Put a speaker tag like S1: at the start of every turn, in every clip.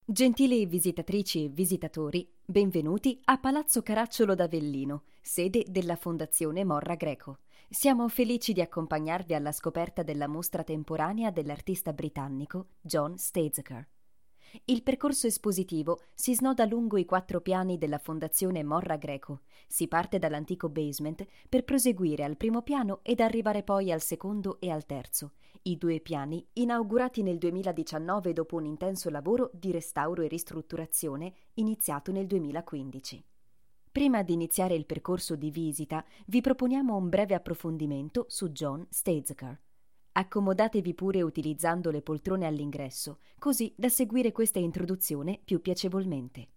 S1: Gentili visitatrici e visitatori, benvenuti a Palazzo Caracciolo d'Avellino, sede della Fondazione Morra Greco. Siamo felici di accompagnarvi alla scoperta della mostra temporanea dell'artista britannico John Stainsacre. Il percorso espositivo si snoda lungo i 4 piani della Fondazione Morra Greco. Si parte dall'antico basement per proseguire al primo piano ed arrivare poi al secondo e al terzo. I 2 piani, inaugurati nel 2019 dopo un intenso lavoro di restauro e ristrutturazione iniziato nel 2015. Prima di iniziare il percorso di visita, vi proponiamo un breve approfondimento su John Stainsacre. Accomodatevi pure utilizzando le poltrone all'ingresso, così da seguire questa introduzione più piacevolmente.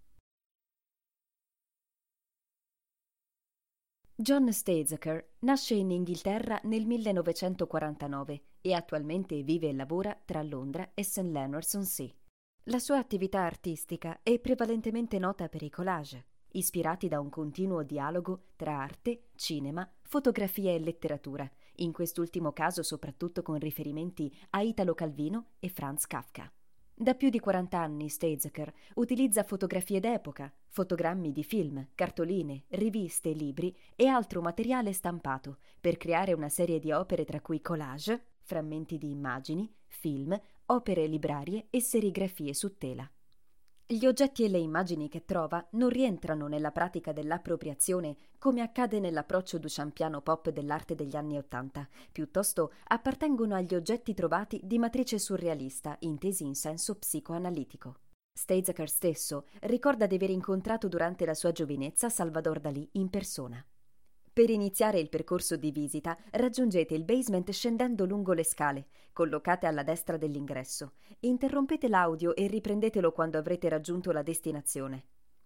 S1: John Stainsacre nasce in Inghilterra nel 1949 e attualmente vive e lavora tra Londra e St. Leonard's-on-Sea. La sua attività artistica è prevalentemente nota per i collage, ispirati da un continuo dialogo tra arte, cinema, fotografia e letteratura, in quest'ultimo caso soprattutto con riferimenti a Italo Calvino e Franz Kafka. Da più di 40 anni Stainsacre utilizza fotografie d'epoca, fotogrammi di film, cartoline, riviste, libri e altro materiale stampato per creare una serie di opere tra cui collage, frammenti di immagini, film, opere librarie e serigrafie su tela. Gli oggetti e le immagini che trova non rientrano nella pratica dell'appropriazione come accade nell'approccio duchampiano pop dell'arte degli anni '80, piuttosto appartengono agli oggetti trovati di matrice surrealista, intesi in senso psicoanalitico. Stainsacre stesso ricorda di aver incontrato durante la sua giovinezza Salvador Dalì in persona. Per iniziare il percorso di visita, raggiungete il basement scendendo lungo le scale, collocate alla destra dell'ingresso. Interrompete l'audio e riprendetelo quando avrete raggiunto la destinazione.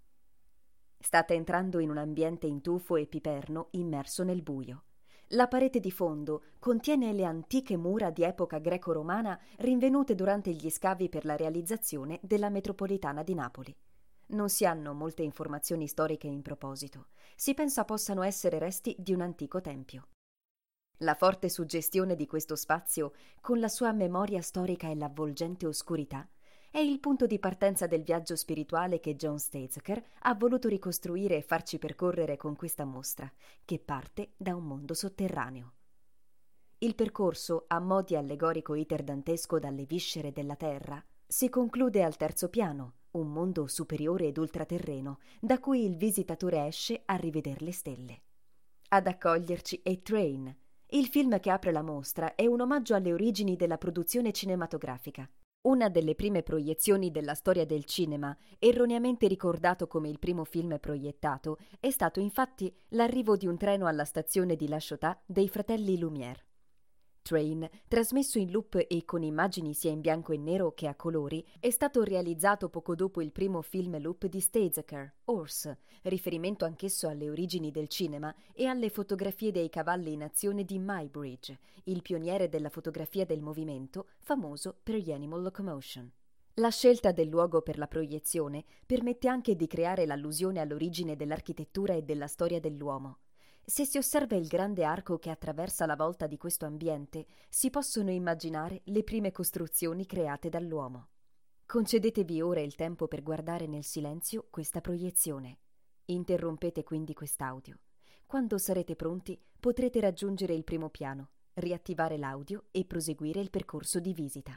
S1: State entrando in un ambiente in tufo e piperno immerso nel buio. La parete di fondo contiene le antiche mura di epoca greco-romana rinvenute durante gli scavi per la realizzazione della metropolitana di Napoli. Non si hanno molte informazioni storiche in proposito. Si pensa possano essere resti di un antico tempio. La forte suggestione di questo spazio, con la sua memoria storica e l'avvolgente oscurità, è il punto di partenza del viaggio spirituale che John Stainsacre ha voluto ricostruire e farci percorrere con questa mostra, che parte da un mondo sotterraneo. Il percorso, a mo' di allegorico iter dantesco dalle viscere della terra, si conclude al terzo piano, un mondo superiore ed ultraterreno, da cui il visitatore esce a riveder le stelle. Ad accoglierci è Train. Il film che apre la mostra è un omaggio alle origini della produzione cinematografica. Una delle prime proiezioni della storia del cinema, erroneamente ricordato come il primo film proiettato, è stato infatti l'arrivo di un treno alla stazione di La Ciotat dei fratelli Lumière. Train, trasmesso in loop e con immagini sia in bianco e nero che a colori, è stato realizzato poco dopo il primo film loop di Stainsacre, Horse, riferimento anch'esso alle origini del cinema e alle fotografie dei cavalli in azione di Muybridge, il pioniere della fotografia del movimento, famoso per gli Animal Locomotion. La scelta del luogo per la proiezione permette anche di creare l'allusione all'origine dell'architettura e della storia dell'uomo. Se si osserva il grande arco che attraversa la volta di questo ambiente, si possono immaginare le prime costruzioni create dall'uomo. Concedetevi ora il tempo per guardare nel silenzio questa proiezione. Interrompete quindi quest'audio. Quando sarete pronti, potrete raggiungere il primo piano, riattivare l'audio e proseguire il percorso di visita.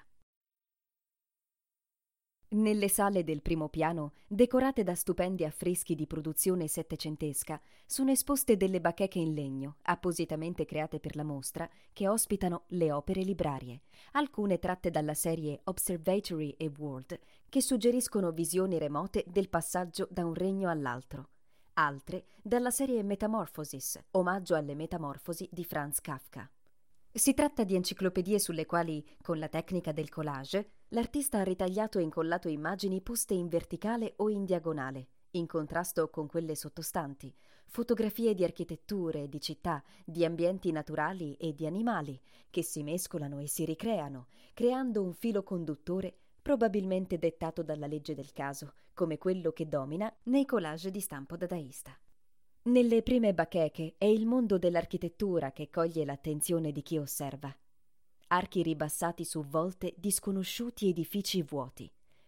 S1: Nelle sale del primo piano, decorate da stupendi affreschi di produzione settecentesca, sono esposte delle bacheche in legno, appositamente create per la mostra, che ospitano le opere librarie, alcune tratte dalla serie Observatory e World, che suggeriscono visioni remote del passaggio da un regno all'altro, altre dalla serie Metamorphosis, omaggio alle metamorfosi di Franz Kafka. Si tratta di enciclopedie sulle quali, con la tecnica del collage, l'artista ha ritagliato e incollato immagini poste in verticale o in diagonale, in contrasto con quelle sottostanti, fotografie di architetture, di città, di ambienti naturali e di animali, che si mescolano e si ricreano, creando un filo conduttore probabilmente dettato dalla legge del caso, come quello che domina nei collage di stampo dadaista. Nelle prime bacheche è il mondo dell'architettura che coglie l'attenzione di chi osserva. Archi ribassati su volte di sconosciuti edifici vuoti,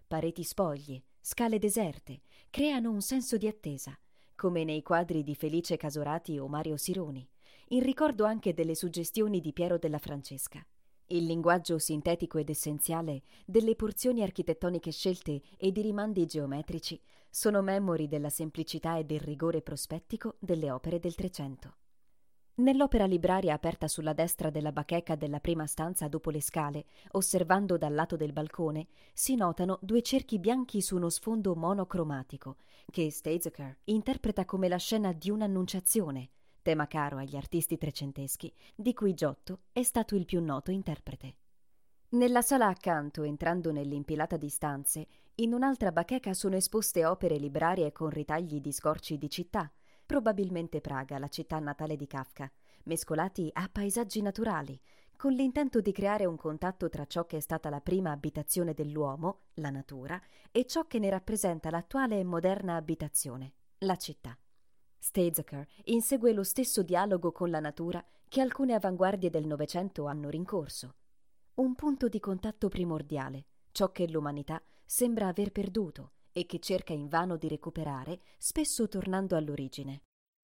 S1: pareti spoglie, scale deserte, creano un senso di attesa, come nei quadri di Felice Casorati o Mario Sironi, in ricordo anche delle suggestioni di Piero della Francesca. Il linguaggio sintetico ed essenziale delle porzioni architettoniche scelte ed i rimandi geometrici sono memori della semplicità e del rigore prospettico delle opere del Trecento. Nell'opera libraria aperta sulla destra della bacheca della prima stanza dopo le scale, osservando dal lato del balcone, si notano 2 cerchi bianchi su uno sfondo monocromatico, che Steizeker interpreta come la scena di un'annunciazione, tema caro agli artisti trecenteschi, di cui Giotto è stato il più noto interprete. Nella sala accanto, entrando nell'impilata di stanze, in un'altra bacheca sono esposte opere librarie con ritagli di scorci di città, probabilmente Praga, la città natale di Kafka, mescolati a paesaggi naturali, con l'intento di creare un contatto tra ciò che è stata la prima abitazione dell'uomo, la natura, e ciò che ne rappresenta l'attuale e moderna abitazione, la città. Steizeker insegue lo stesso dialogo con la natura che alcune avanguardie del Novecento hanno rincorso. Un punto di contatto primordiale, ciò che l'umanità sembra aver perduto e che cerca invano di recuperare, spesso tornando all'origine.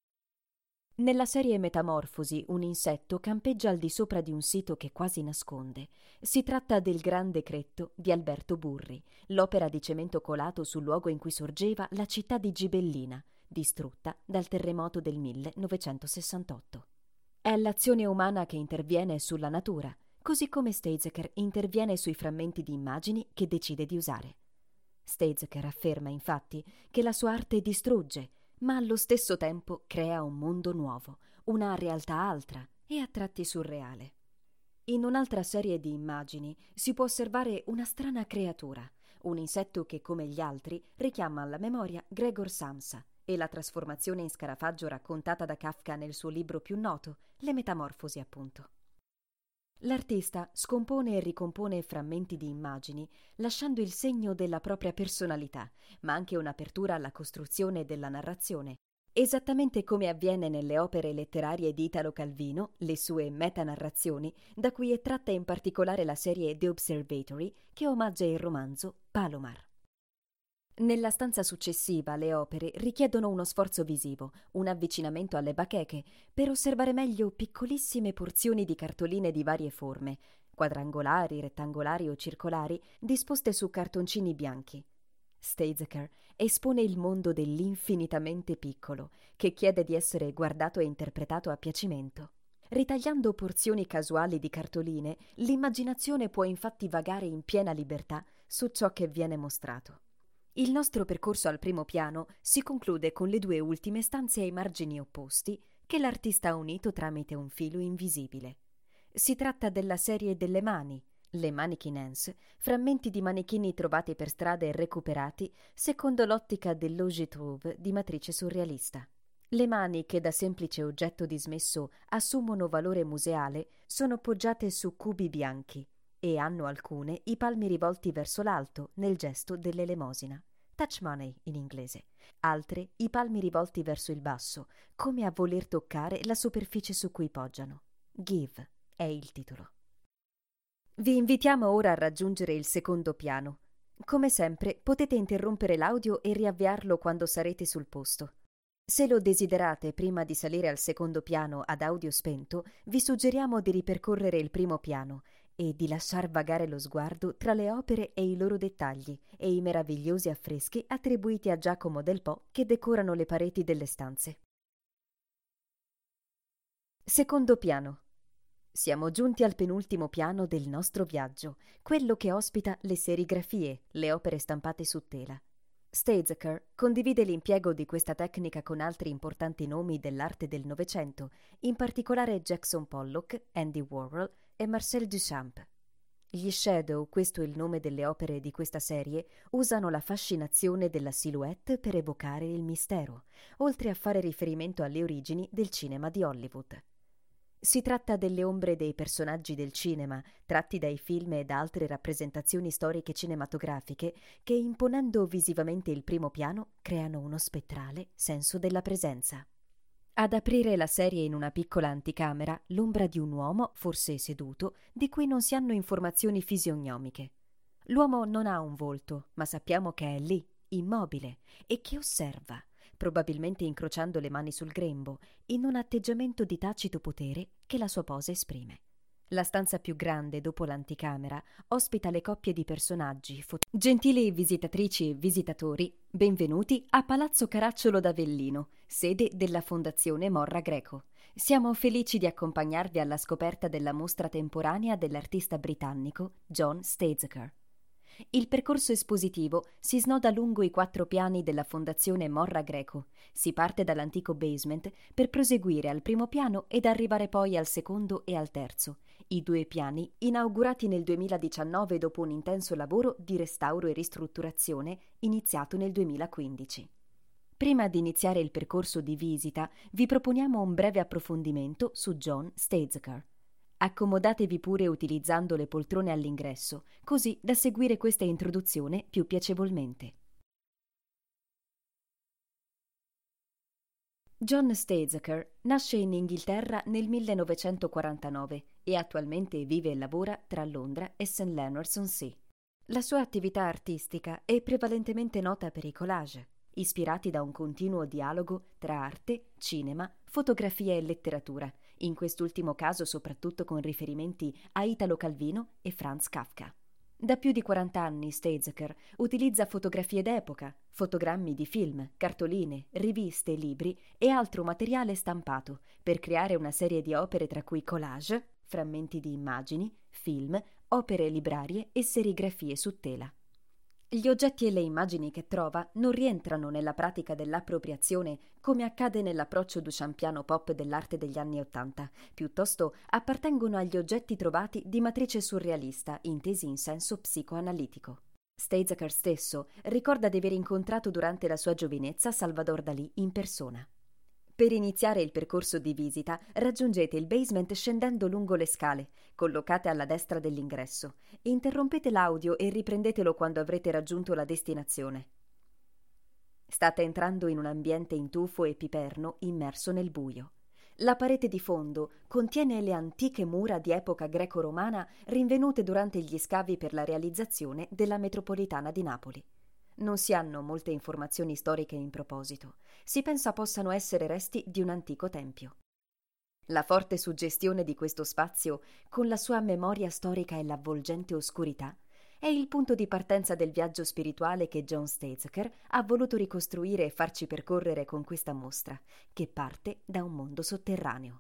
S1: Nella serie Metamorfosi, un insetto campeggia al di sopra di un sito che quasi nasconde. Si tratta del Gran Decretto di Alberto Burri, l'opera di cemento colato sul luogo in cui sorgeva la città di Gibellina, distrutta dal terremoto del 1968. È l'azione umana che interviene sulla natura, così come Steizeker interviene sui frammenti di immagini che decide di usare. Steizeker afferma infatti che la sua arte distrugge, ma allo stesso tempo crea un mondo nuovo, una realtà altra e a tratti surreale. In un'altra serie di immagini si può osservare una strana creatura, un insetto che, come gli altri, richiama alla memoria Gregor Samsa e la trasformazione in scarafaggio raccontata da Kafka nel suo libro più noto, Le Metamorfosi, appunto. L'artista scompone e ricompone frammenti di immagini, lasciando il segno della propria personalità, ma anche un'apertura alla costruzione della narrazione, esattamente come avviene nelle opere letterarie di Italo Calvino, le sue metanarrazioni, da cui è tratta in particolare la serie The Observatory, che omaggia il romanzo Palomar. Nella stanza successiva le opere richiedono uno sforzo visivo, un avvicinamento alle bacheche, per osservare meglio piccolissime porzioni di cartoline di varie forme, quadrangolari, rettangolari o circolari, disposte su cartoncini bianchi. Steizeker espone il mondo dell'infinitamente piccolo, che chiede di essere guardato e interpretato a piacimento. Ritagliando porzioni casuali di cartoline, l'immaginazione può infatti vagare in piena libertà su ciò che viene mostrato. Il nostro percorso al primo piano si conclude con le 2 ultime stanze ai margini opposti che l'artista ha unito tramite un filo invisibile. Si tratta della serie delle mani, le mannequin hands, frammenti di manichini trovati per strada e recuperati secondo l'ottica dello je trouve di matrice surrealista. Le mani, che da semplice oggetto dismesso assumono valore museale, sono poggiate su cubi bianchi e hanno alcune i palmi rivolti verso l'alto nel gesto dell'elemosina, touch money in inglese, altre i palmi rivolti verso il basso, come a voler toccare la superficie su cui poggiano. Give è il titolo. Vi invitiamo ora a raggiungere il secondo piano. Come sempre potete interrompere l'audio e riavviarlo quando sarete sul posto. Se lo desiderate prima di salire al secondo piano ad audio spento, vi suggeriamo di ripercorrere il primo piano e di lasciar vagare lo sguardo tra le opere e i loro dettagli e i meravigliosi affreschi attribuiti a Giacomo Del Po che decorano le pareti delle stanze. Secondo piano. Siamo giunti al penultimo piano del nostro viaggio, quello che ospita le serigrafie, le opere stampate su tela. Steizeker condivide l'impiego di questa tecnica con altri importanti nomi dell'arte del Novecento, in particolare Jackson Pollock, Andy Warhol e Marcel Duchamp. Gli shadow, questo è il nome delle opere di questa serie, usano la fascinazione della silhouette per evocare il mistero, oltre a fare riferimento alle origini del cinema di Hollywood. Si tratta delle ombre dei personaggi del cinema, tratti dai film e da altre rappresentazioni storiche cinematografiche, che imponendo visivamente il primo piano creano uno spettrale senso della presenza. Ad aprire la serie in una piccola anticamera, l'ombra di un uomo, forse seduto, di cui non si hanno informazioni fisionomiche. L'uomo non ha un volto, ma sappiamo che è lì, immobile, e che osserva, probabilmente incrociando le mani sul grembo, in un atteggiamento di tacito potere che la sua posa esprime. La stanza più grande, dopo l'anticamera, ospita le coppie di personaggi. Gentili visitatrici e visitatori, benvenuti a Palazzo Caracciolo d'Avellino, sede della Fondazione Morra Greco. Siamo felici di accompagnarvi alla scoperta della mostra temporanea dell'artista britannico John Steizeker. Il percorso espositivo si snoda lungo i 4 piani della Fondazione Morra Greco. Si parte dall'antico basement per proseguire al primo piano ed arrivare poi al secondo e al terzo. I 2 piani, inaugurati nel 2019 dopo un intenso lavoro di restauro e ristrutturazione iniziato nel 2015. Prima di iniziare il percorso di visita, vi proponiamo un breve approfondimento su John Steizeker. Accomodatevi pure utilizzando le poltrone all'ingresso, così da seguire questa introduzione più piacevolmente. John Steizeker nasce in Inghilterra nel 1949 e attualmente vive e lavora tra Londra e St. Leonards-on-Sea. La sua attività artistica è prevalentemente nota per i collage, ispirati da un continuo dialogo tra arte, cinema, fotografia e letteratura, in quest'ultimo caso soprattutto con riferimenti a Italo Calvino e Franz Kafka. Da più di 40 anni Steizeker utilizza fotografie d'epoca, fotogrammi di film, cartoline, riviste, libri e altro materiale stampato per creare una serie di opere tra cui collage, frammenti di immagini, film, opere librarie e serigrafie su tela. Gli oggetti e le immagini che trova non rientrano nella pratica dell'appropriazione come accade nell'approccio duchampiano pop dell'arte degli anni '80, piuttosto appartengono agli oggetti trovati di matrice surrealista, intesi in senso psicoanalitico. Steizeker stesso ricorda di aver incontrato durante la sua giovinezza Salvador Dalì in persona. Per iniziare il percorso di visita raggiungete il basement scendendo lungo le scale, collocate alla destra dell'ingresso. Interrompete l'audio e riprendetelo quando avrete raggiunto la destinazione. State entrando in un ambiente in tufo e piperno immerso nel buio. La parete di fondo contiene le antiche mura di epoca greco-romana rinvenute durante gli scavi per la realizzazione della metropolitana di Napoli. Non si hanno molte informazioni storiche in proposito. Si pensa possano essere resti di un antico tempio. La forte suggestione di questo spazio, con la sua memoria storica e l'avvolgente oscurità, è il punto di partenza del viaggio spirituale che John Steizeker ha voluto ricostruire e farci percorrere con questa mostra, che parte da un mondo sotterraneo.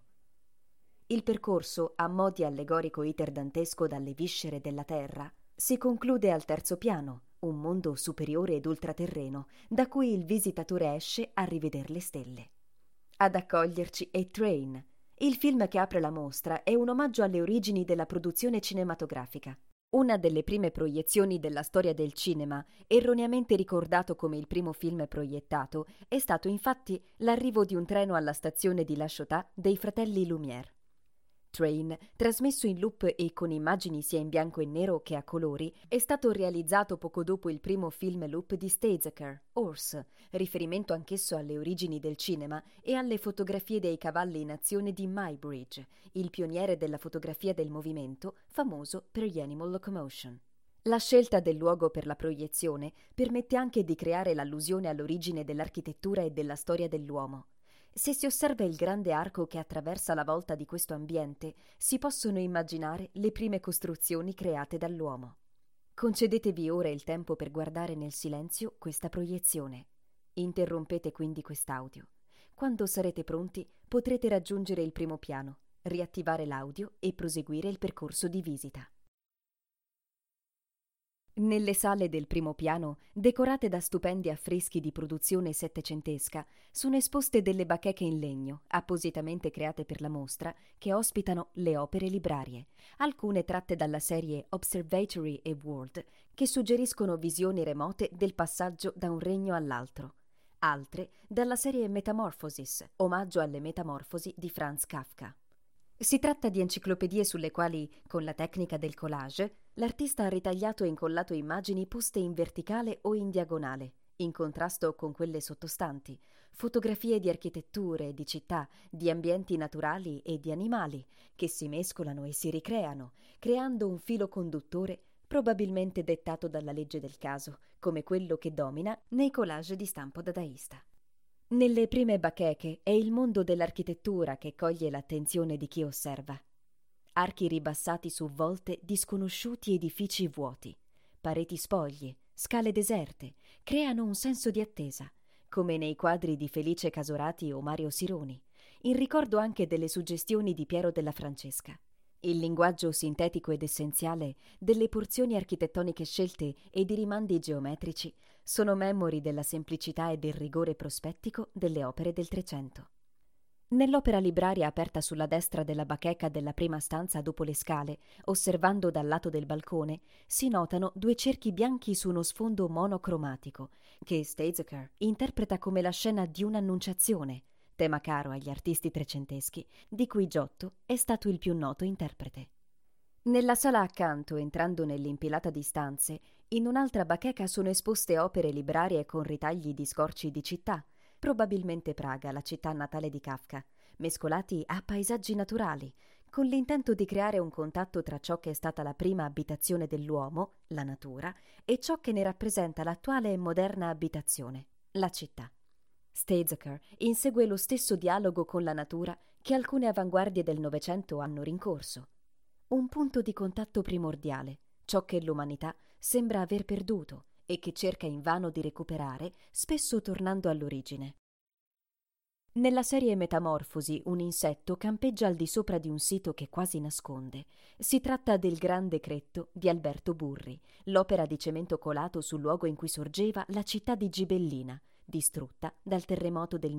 S1: Il percorso, a mo' di allegorico iter dantesco dalle viscere della terra, si conclude al terzo piano, un mondo superiore ed ultraterreno, da cui il visitatore esce a rivedere le stelle. Ad accoglierci è Train. Il film che apre la mostra è un omaggio alle origini della produzione cinematografica. Una delle prime proiezioni della storia del cinema, erroneamente ricordato come il primo film proiettato, è stato infatti l'arrivo di un treno alla stazione di La Ciotat dei fratelli Lumière. Train, trasmesso in loop e con immagini sia in bianco e nero che a colori, è stato realizzato poco dopo il primo film loop di Steizeker, Horse, riferimento anch'esso alle origini del cinema e alle fotografie dei cavalli in azione di Muybridge, il pioniere della fotografia del movimento, famoso per gli Animal Locomotion. La scelta del luogo per la proiezione permette anche di creare l'allusione all'origine dell'architettura e della storia dell'uomo. Se si osserva il grande arco che attraversa la volta di questo ambiente, si possono immaginare le prime costruzioni create dall'uomo. Concedetevi ora il tempo per guardare nel silenzio questa proiezione. Interrompete quindi quest'audio. Quando sarete pronti, potrete raggiungere il primo piano, riattivare l'audio e proseguire il percorso di visita. Nelle sale del primo piano, decorate da stupendi affreschi di produzione settecentesca, sono esposte delle bacheche in legno, appositamente create per la mostra, che ospitano le opere librarie, alcune tratte dalla serie Observatory e World, che suggeriscono visioni remote del passaggio da un regno all'altro, altre dalla serie Metamorphosis, omaggio alle metamorfosi di Franz Kafka. Si tratta di enciclopedie sulle quali, con la tecnica del collage, l'artista ha ritagliato e incollato immagini poste in verticale o in diagonale, in contrasto con quelle sottostanti, fotografie di architetture, di città, di ambienti naturali e di animali, che si mescolano e si ricreano, creando un filo conduttore probabilmente dettato dalla legge del caso, come quello che domina nei collage di stampo dadaista. Nelle prime bacheche è il mondo dell'architettura che coglie l'attenzione di chi osserva. Archi ribassati su volte di sconosciuti edifici vuoti, pareti spoglie, scale deserte, creano un senso di attesa, come nei quadri di Felice Casorati o Mario Sironi, in ricordo anche delle suggestioni di Piero della Francesca. Il linguaggio sintetico ed essenziale delle porzioni architettoniche scelte e di rimandi geometrici sono memori della semplicità e del rigore prospettico delle opere del Trecento. Nell'opera libraria aperta sulla destra della bacheca della prima stanza dopo le scale, osservando dal lato del balcone, si notano 2 cerchi bianchi su uno sfondo monocromatico, che Steizeker interpreta come la scena di un'annunciazione, tema caro agli artisti trecenteschi, di cui Giotto è stato il più noto interprete. Nella sala accanto, entrando nell'impilata di stanze, in un'altra bacheca sono esposte opere librarie con ritagli di scorci di città, probabilmente Praga, la città natale di Kafka, mescolati a paesaggi naturali, con l'intento di creare un contatto tra ciò che è stata la prima abitazione dell'uomo, la natura, e ciò che ne rappresenta l'attuale e moderna abitazione, la città. Steizeker insegue lo stesso dialogo con la natura che alcune avanguardie del Novecento hanno rincorso. Un punto di contatto primordiale, ciò che l'umanità sembra aver perduto e che cerca invano di recuperare, spesso tornando all'origine. Nella serie Metamorfosi, un insetto campeggia al di sopra di un sito che quasi nasconde. Si tratta del Grande Cretto di Alberto Burri, l'opera di cemento colato sul luogo in cui sorgeva la città di Gibellina, distrutta dal terremoto del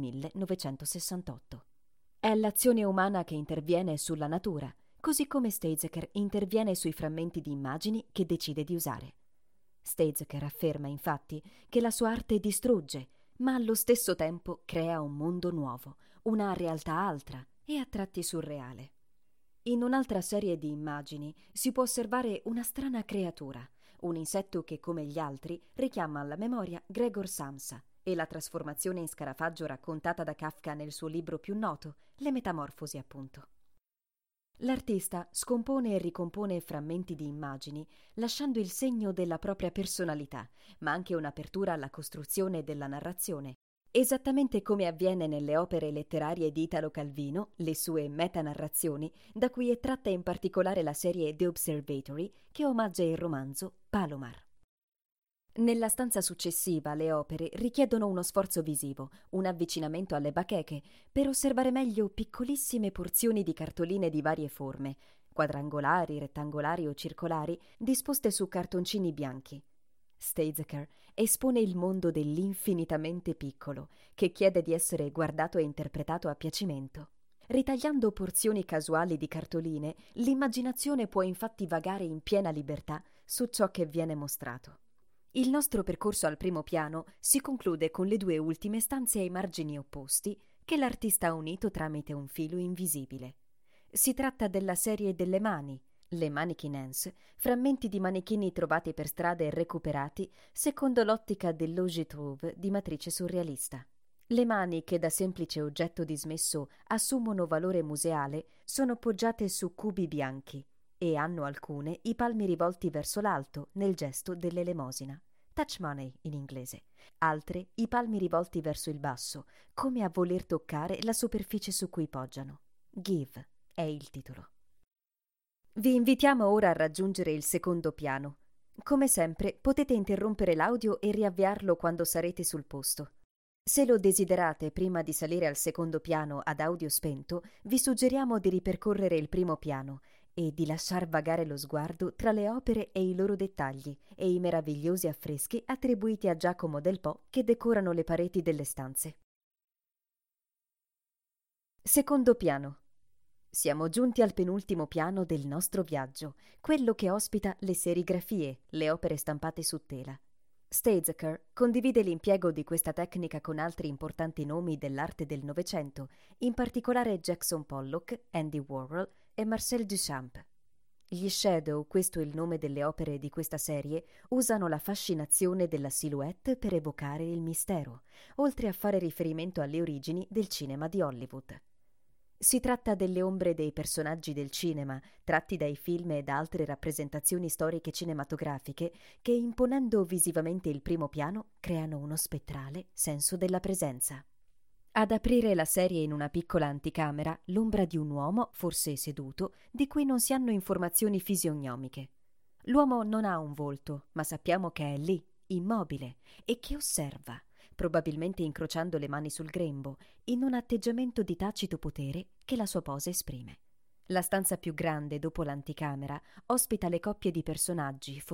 S1: 1968. È l'azione umana che interviene sulla natura, così come Steizeker interviene sui frammenti di immagini che decide di usare. Steizeker afferma, infatti, che la sua arte distrugge, ma allo stesso tempo crea un mondo nuovo, una realtà altra e a tratti surreale. In un'altra serie di immagini si può osservare una strana creatura, un insetto che, come gli altri, richiama alla memoria Gregor Samsa e la trasformazione in scarafaggio raccontata da Kafka nel suo libro più noto, Le Metamorfosi, appunto. L'artista scompone e ricompone frammenti di immagini, lasciando il segno della propria personalità, ma anche un'apertura alla costruzione della narrazione, esattamente come avviene nelle opere letterarie di Italo Calvino, le sue metanarrazioni, da cui è tratta in particolare la serie The Observatory, che omaggia il romanzo Palomar. Nella stanza successiva le opere richiedono uno sforzo visivo, un avvicinamento alle bacheche, per osservare meglio piccolissime porzioni di cartoline di varie forme, quadrangolari, rettangolari o circolari, disposte su cartoncini bianchi. Steizeker espone il mondo dell'infinitamente piccolo, che chiede di essere guardato e interpretato a piacimento. Ritagliando porzioni casuali di cartoline, l'immaginazione può infatti vagare in piena libertà su ciò che viene mostrato. Il nostro percorso al primo piano si conclude con le 2 ultime stanze ai margini opposti che l'artista ha unito tramite un filo invisibile. Si tratta della serie delle mani, le mannequin hands, frammenti di manichini trovati per strada e recuperati secondo l'ottica dello je trouve di matrice surrealista. Le mani, che da semplice oggetto dismesso assumono valore museale, sono poggiate su cubi bianchi e hanno alcune i palmi rivolti verso l'alto nel gesto dell'elemosina, touch money in inglese, altre i palmi rivolti verso il basso, come a voler toccare la superficie su cui poggiano. Give è il titolo. Vi invitiamo ora a raggiungere il secondo piano. Come sempre potete interrompere l'audio e riavviarlo quando sarete sul posto. Se lo desiderate prima di salire al secondo piano ad audio spento, vi suggeriamo di ripercorrere il primo piano e di lasciar vagare lo sguardo tra le opere e i loro dettagli e i meravigliosi affreschi attribuiti a Giacomo Del Po che decorano le pareti delle stanze. Secondo piano. Siamo giunti al penultimo piano del nostro viaggio, quello che ospita le serigrafie, le opere stampate su tela. Steizeker condivide l'impiego di questa tecnica con altri importanti nomi dell'arte del Novecento, in particolare Jackson Pollock, Andy Warhol e Marcel Duchamp. Gli shadow, questo è il nome delle opere di questa serie, usano la fascinazione della silhouette per evocare il mistero, oltre a fare riferimento alle origini del cinema di Hollywood. Si tratta delle ombre dei personaggi del cinema, tratti dai film e da altre rappresentazioni storiche cinematografiche, che imponendo visivamente il primo piano creano uno spettrale senso della presenza. Ad aprire la serie in una piccola anticamera, l'ombra di un uomo, forse seduto, di cui non si hanno informazioni fisionomiche. L'uomo non ha un volto, ma sappiamo che è lì, immobile, e che osserva, probabilmente incrociando le mani sul grembo, in un atteggiamento di tacito potere che la sua pose esprime. La stanza più grande, dopo l'anticamera, ospita le coppie di personaggi